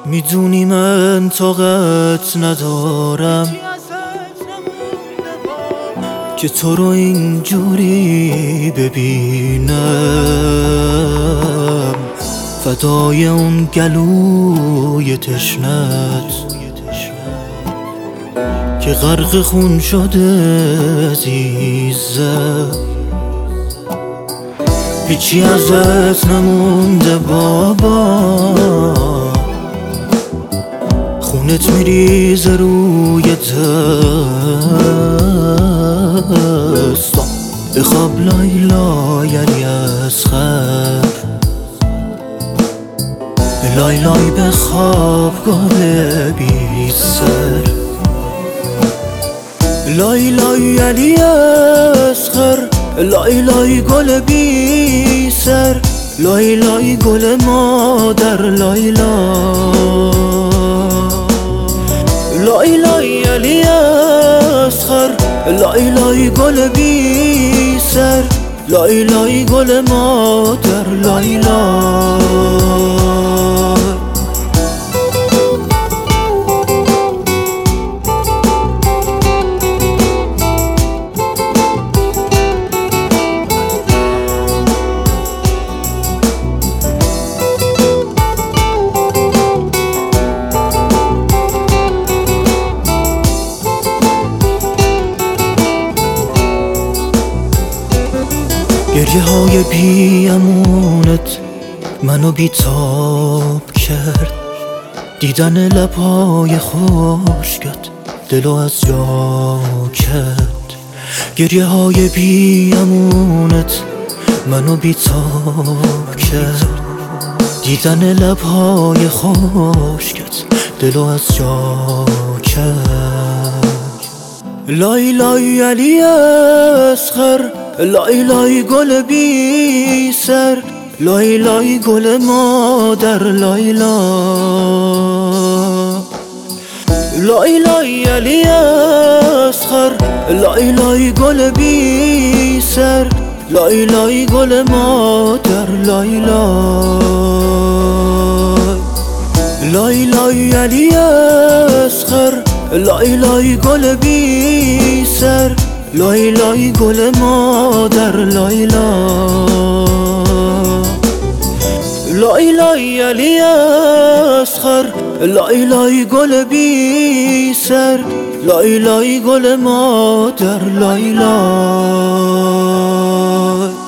میدونی من طاقت ندارم که تو رو اینجوری ببینم، فدای اون گلوی تشنت که غرق خون شده عزیزم. هیچی ازت نمونده بابا، خونت میریزه روی دستم. بخواب لای علی اصغر، لای بخواب گل بی سر. لای علی اصغر، لای گل بی سر. لای گل مادر، لای علی اصغر، لای گل بی سر. لای گل مادر، لای گریه های بی امونت منو بیتاب کرد، دیدن لبهای خشکت دلو از جا کرد. گریه های بی امونت منو بیتاب کرد، دیدن لبهای خشکت دلو از جا کرد. لای علی اصغر، لای گل بی سر. لای گل مادر، لای علی اصغر، لای گل بی سر. لای گل مادر، لای علی اصغر، لای گل بی سر. لای گل مادر، لای علی اصغر، لای گل بی سر. لای گل مادر، لای